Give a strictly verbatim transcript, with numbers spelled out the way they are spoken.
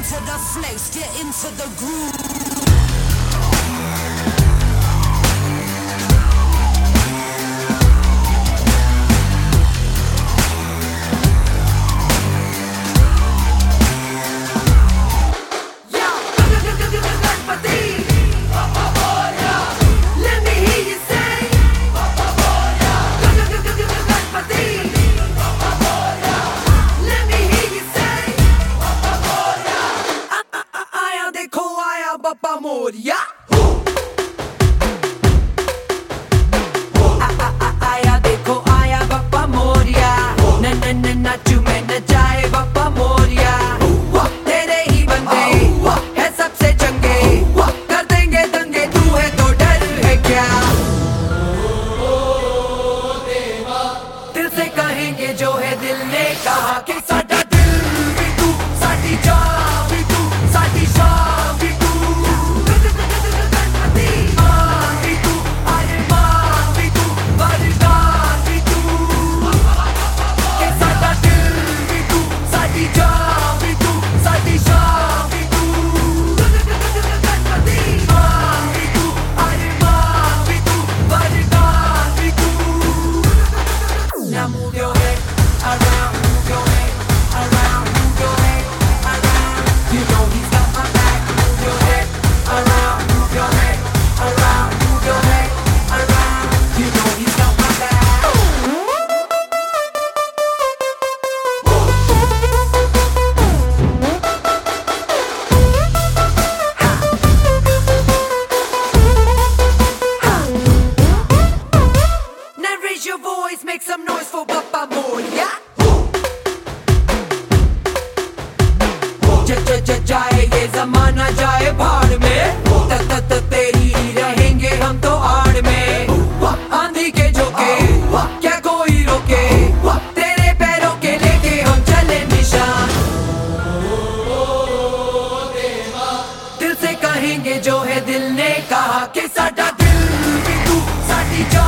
into the flex, get into the groove. Bappa Moria आया देखो आया बप्पा मोरिया न न न नाचू में न जाए बप्पा मोरिया तेरे ही बंदे है सबसे चंगे कर देंगे दंगे तू है तो डर है क्या दिल से कहेंगे जो है दिल ने कहा कि साडा दिल भी तू साडी जान भी तू साडी शान भी तू Now move your head around, move your head around, move your head around. You know he's got my back. Move your head around, move your head around, move your head around. You know he's got my back. Now raise your voice, make some noise for Bappa Moria. ज ज ज जाए ये जमाना जाए भाड़ में त त त तेरी ही रहेंगे हम तो आड़ में आंधी के झोंके क्या कोई रोके तेरे पैरों के लेके हम चले निशान दिल से कहेंगे जो है दिल ने कहा कि साडा दिल भी तू साडी जान